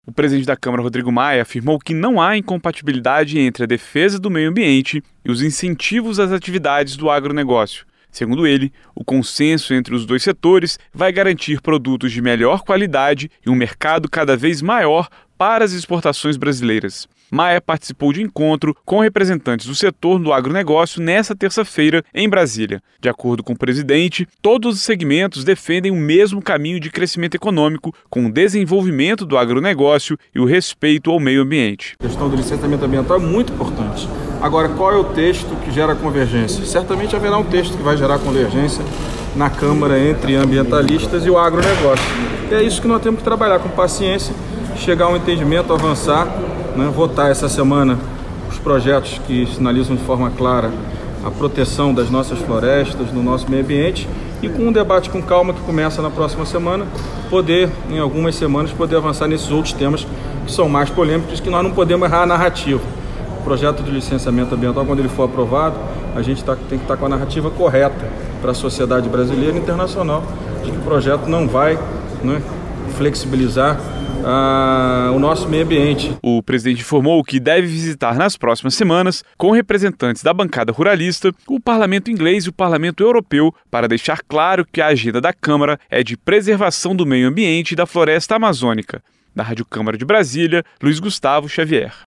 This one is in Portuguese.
O presidente da Câmara, Rodrigo Maia, afirmou que não há incompatibilidade entre a defesa do meio ambiente e os incentivos às atividades do agronegócio. Segundo ele, o consenso entre os dois setores vai garantir produtos de melhor qualidade e um mercado cada vez maior para as exportações brasileiras. Maia participou de encontro com representantes do setor do agronegócio nesta terça-feira em Brasília. De acordo com o presidente, todos os segmentos defendem o mesmo caminho de crescimento econômico, com o desenvolvimento do agronegócio e o respeito ao meio ambiente. A questão do licenciamento ambiental é muito importante. Agora, qual é o texto que gera convergência? Certamente haverá um texto que vai gerar convergência na Câmara entre ambientalistas e o agronegócio. E é isso que nós temos que trabalhar com paciência, chegar a um entendimento, avançar, votar essa semana os projetos que sinalizam de forma clara a proteção das nossas florestas, do nosso meio ambiente, e com um debate com calma que começa na próxima semana, poder, em algumas semanas, poder avançar nesses outros temas que são mais polêmicos, que nós não podemos errar a narrativa. O projeto de licenciamento ambiental, quando ele for aprovado, a gente tem que estar com a narrativa correta para a sociedade brasileira e internacional, de que o projeto não vai flexibilizar o nosso meio ambiente. O presidente informou que deve visitar nas próximas semanas, com representantes da bancada ruralista, o Parlamento inglês e o Parlamento europeu, para deixar claro que a agenda da Câmara é de preservação do meio ambiente e da floresta amazônica. Da Rádio Câmara de Brasília, Luiz Gustavo Xavier.